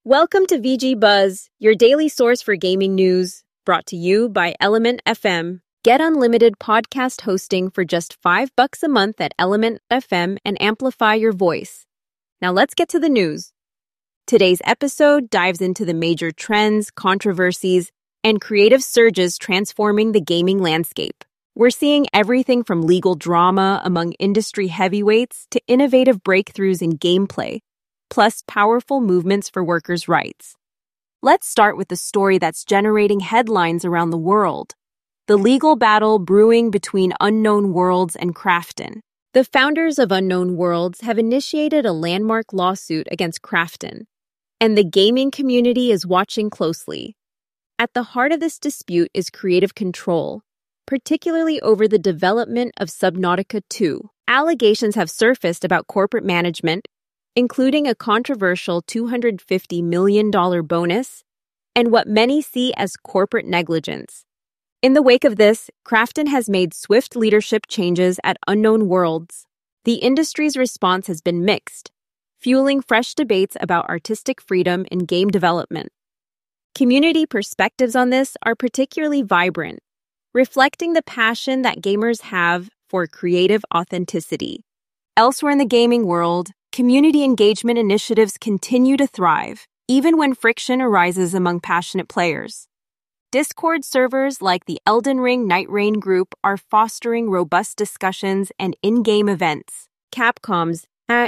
Welcome to VG Buzz, your daily source for gaming news, brought to you by Element FM. Get unlimited podcast hosting for just $5 a month at Element FM and amplify your voice. Now let's get to the news. Today's episode dives into the major trends, controversies, and creative surges transforming the gaming landscape. We're seeing everything from legal drama among industry heavyweights to innovative breakthroughs in gameplay, plus powerful movements for workers' rights. Let's start with the story that's generating headlines around the world: the legal battle brewing between Unknown Worlds and Krafton. The founders of Unknown Worlds have initiated a landmark lawsuit against Krafton, and the gaming community is watching closely. At the heart of this dispute is creative control, particularly over the development of Subnautica 2. Allegations have surfaced about corporate management, including a controversial $250 million bonus and what many see as corporate negligence. In the wake of this, Krafton has made swift leadership changes at Unknown Worlds. The industry's response has been mixed, fueling fresh debates about artistic freedom in game development. Community perspectives on this are particularly vibrant, reflecting the passion that gamers have for creative authenticity. Elsewhere in the gaming world, community engagement initiatives continue to thrive, even when friction arises among passionate players. Discord servers like the Elden Ring Night Rain group are fostering robust discussions and in-game events. Capcom's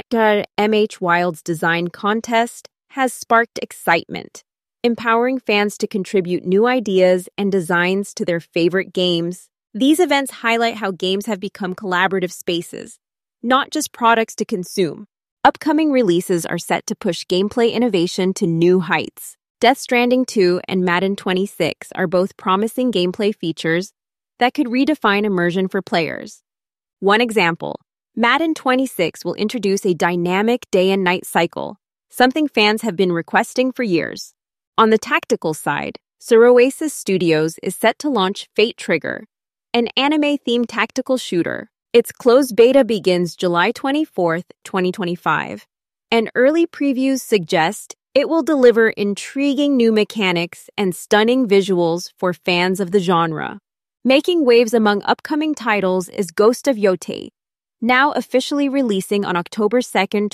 MH Wilds Design Contest has sparked excitement, empowering fans to contribute new ideas and designs to their favorite games. These events highlight how games have become collaborative spaces, not just products to consume. Upcoming releases are set to push gameplay innovation to new heights. Death Stranding 2 and Madden 26 are both promising gameplay features that could redefine immersion for players. One example, Madden 26 will introduce a dynamic day and night cycle, something fans have been requesting for years. On the tactical side, Sir Oasis Studios is set to launch Fate Trigger, an anime-themed tactical shooter. Its closed beta begins July 24th, 2025, and early previews suggest it will deliver intriguing new mechanics and stunning visuals for fans of the genre. Making waves among upcoming titles is Ghost of Yotei, now officially releasing on October 2nd,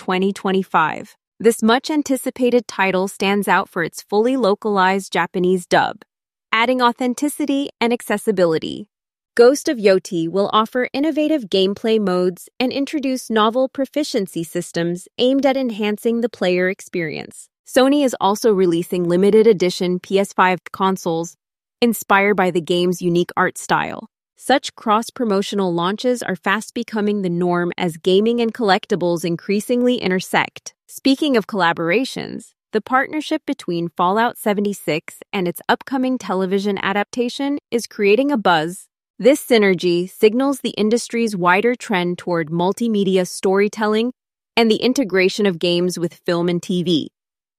2025. This much-anticipated title stands out for its fully localized Japanese dub, adding authenticity and accessibility. Ghost of Yotei will offer innovative gameplay modes and introduce novel proficiency systems aimed at enhancing the player experience. Sony is also releasing limited edition PS5 consoles inspired by the game's unique art style. Such cross-promotional launches are fast becoming the norm as gaming and collectibles increasingly intersect. Speaking of collaborations, the partnership between Fallout 76 and its upcoming television adaptation is creating a buzz. This synergy signals the industry's wider trend toward multimedia storytelling and the integration of games with film and TV.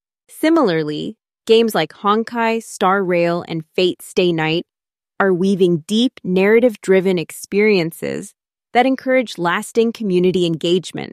Similarly, games like Honkai, Star Rail, and Fate Stay Night are weaving deep, narrative-driven experiences that encourage lasting community engagement.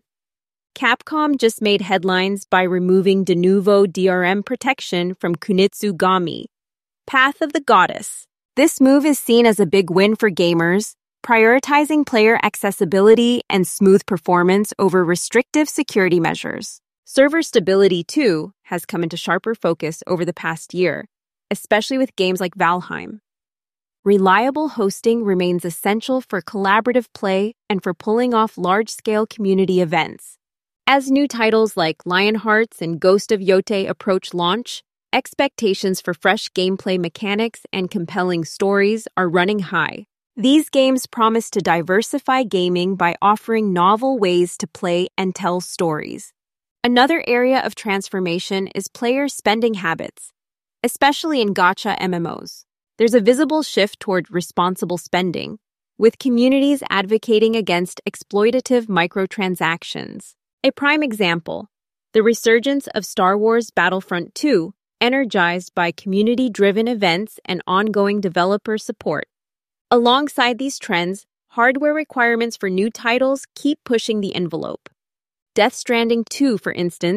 Capcom just made headlines by removing de novo DRM protection from Kunitsu Gami, Path of the Goddess. This move is seen as a big win for gamers, prioritizing player accessibility and smooth performance over restrictive security measures. Server stability, too, has come into sharper focus over the past year, especially with games like Valheim. Reliable hosting remains essential for collaborative play and for pulling off large-scale community events. As new titles like Lionhearts and Ghost of Yotei approach launch, expectations for fresh gameplay mechanics and compelling stories are running high. These games promise to diversify gaming by offering novel ways to play and tell stories. Another area of transformation is player spending habits, especially in gacha MMOs. There's a visible shift toward responsible spending, with communities advocating against exploitative microtransactions. A prime example, the resurgence of Star Wars Battlefront 2, energized by community-driven events and ongoing developer support. Alongside these trends, hardware requirements for new titles keep pushing the envelope. Death Stranding 2, for instance,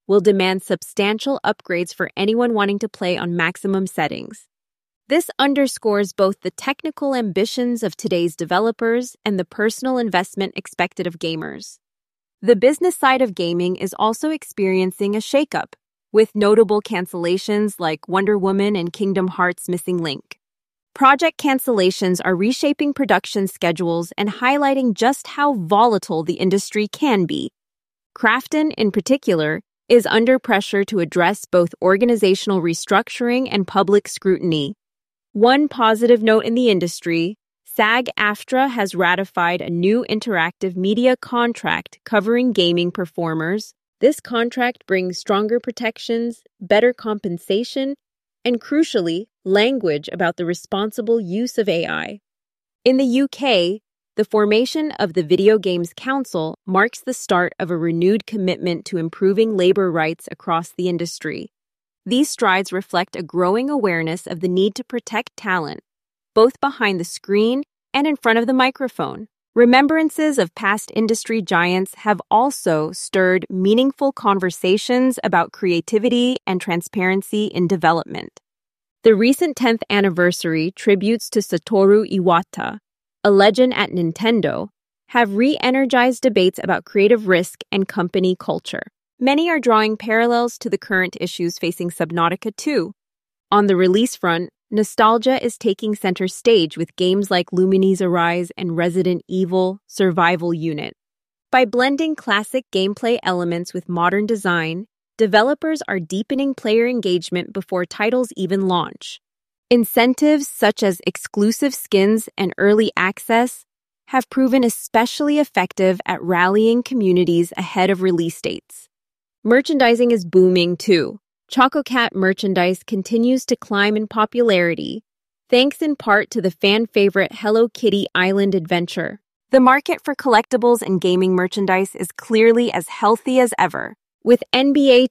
will demand substantial upgrades for anyone wanting to play on maximum settings. This underscores both the technical ambitions of today's developers and the personal investment expected of gamers. The business side of gaming is also experiencing a shakeup, with notable cancellations like Wonder Woman and Kingdom Hearts Missing Link. Project cancellations are reshaping production schedules and highlighting just how volatile the industry can be. Krafton, in particular, is under pressure to address both organizational restructuring and public scrutiny. One positive note in the industry, SAG-AFTRA has ratified a new interactive media contract covering gaming performers. This contract brings stronger protections, better compensation, and crucially, language about the responsible use of AI. In the UK, the formation of the Video Games Council marks the start of a renewed commitment to improving labor rights across the industry. These strides reflect a growing awareness of the need to protect talent, both behind the screen and in front of the microphone. Remembrances of past industry giants have also stirred meaningful conversations about creativity and transparency in development. The recent 10th anniversary tributes to Satoru Iwata, a legend at Nintendo, have re-energized debates about creative risk and company culture. Many are drawing parallels to the current issues facing Subnautica 2. On the release front, nostalgia is taking center stage with games like Lumines Arise and Resident Evil Survival Unit. By blending classic gameplay elements with modern design, developers are deepening player engagement before titles even launch. Incentives such as exclusive skins and early access have proven especially effective at rallying communities ahead of release dates. Merchandising is booming too. ChocoCat merchandise continues to climb in popularity, thanks in part to the fan-favorite Hello Kitty Island adventure. The market for collectibles and gaming merchandise is clearly as healthy as ever, with NBA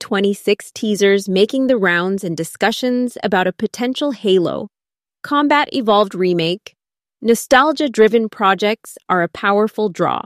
2K26 teasers making the rounds and discussions about a potential Halo Combat Evolved remake. Nostalgia-driven projects are a powerful draw.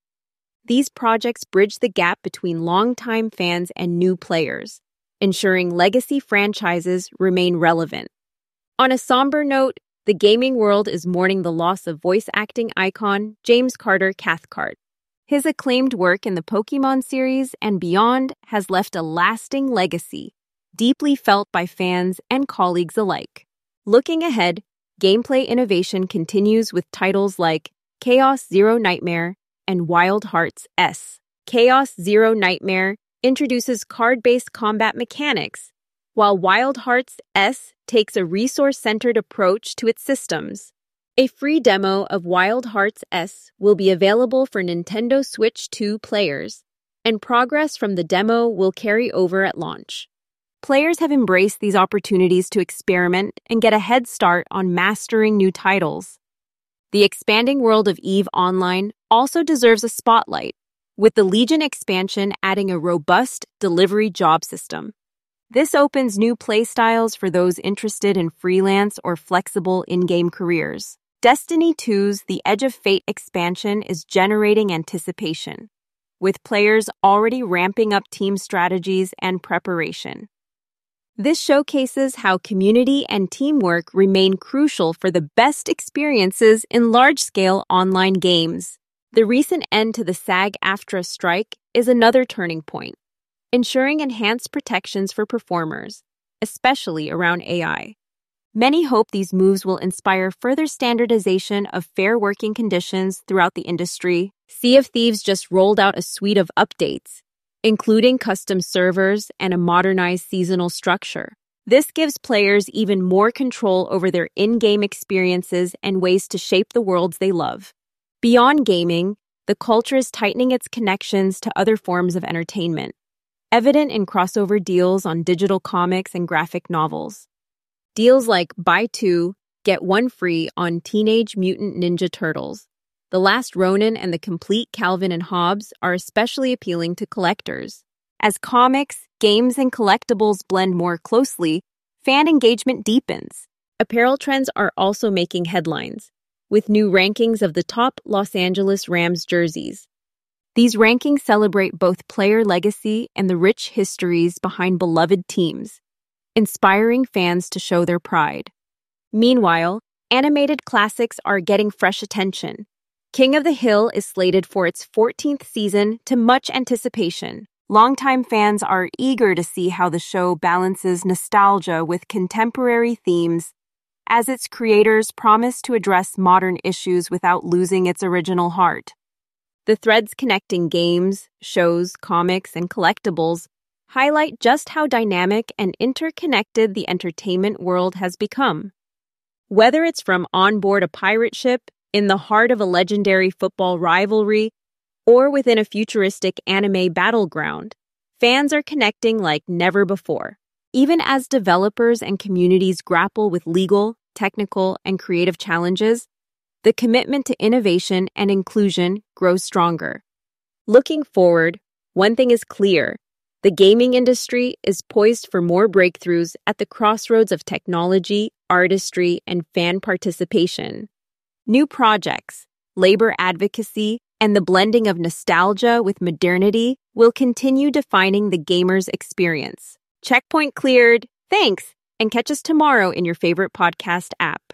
These projects bridge the gap between longtime fans and new players, ensuring legacy franchises remain relevant. On a somber note, the gaming world is mourning the loss of voice acting icon James Carter Cathcart. His acclaimed work in the Pokémon series and beyond has left a lasting legacy, deeply felt by fans and colleagues alike. Looking ahead, gameplay innovation continues with titles like Chaos Zero Nightmare and Wild Hearts S. Chaos Zero Nightmare introduces card-based combat mechanics, while Wild Hearts S takes a resource-centered approach to its systems. A free demo of Wild Hearts S will be available for Nintendo Switch 2 players, and progress from the demo will carry over at launch. Players have embraced these opportunities to experiment and get a head start on mastering new titles. The expanding world of EVE Online also deserves a spotlight, with the Legion expansion adding a robust delivery job system. This opens new playstyles for those interested in freelance or flexible in-game careers. Destiny 2's The Edge of Fate expansion is generating anticipation, with players already ramping up team strategies and preparation. This showcases how community and teamwork remain crucial for the best experiences in large-scale online games. The recent end to the SAG-AFTRA strike is another turning point, ensuring enhanced protections for performers, especially around AI. Many hope these moves will inspire further standardization of fair working conditions throughout the industry. Sea of Thieves just rolled out a suite of updates, including custom servers and a modernized seasonal structure. This gives players even more control over their in-game experiences and ways to shape the worlds they love. Beyond gaming, the culture is tightening its connections to other forms of entertainment, evident in crossover deals on digital comics and graphic novels. Deals like buy two, get one free on Teenage Mutant Ninja Turtles, The Last Ronin, and the complete Calvin and Hobbes are especially appealing to collectors. As comics, games, and collectibles blend more closely, fan engagement deepens. Apparel trends are also making headlines, with new rankings of the top Los Angeles Rams jerseys. These rankings celebrate both player legacy and the rich histories behind beloved teams, inspiring fans to show their pride. Meanwhile, animated classics are getting fresh attention. King of the Hill is slated for its 14th season to much anticipation. Longtime fans are eager to see how the show balances nostalgia with contemporary themes, as its creators promise to address modern issues without losing its original heart. The threads connecting games, shows, comics, and collectibles highlight just how dynamic and interconnected the entertainment world has become. Whether it's from on board a pirate ship, in the heart of a legendary football rivalry, or within a futuristic anime battleground, fans are connecting like never before. Even as developers and communities grapple with legal, technical, and creative challenges, the commitment to innovation and inclusion grows stronger. Looking forward, one thing is clear: the gaming industry is poised for more breakthroughs at the crossroads of technology, artistry, and fan participation. New projects, labor advocacy, and the blending of nostalgia with modernity will continue defining the gamer's experience. Checkpoint cleared. Thanks, and catch us tomorrow in your favorite podcast app.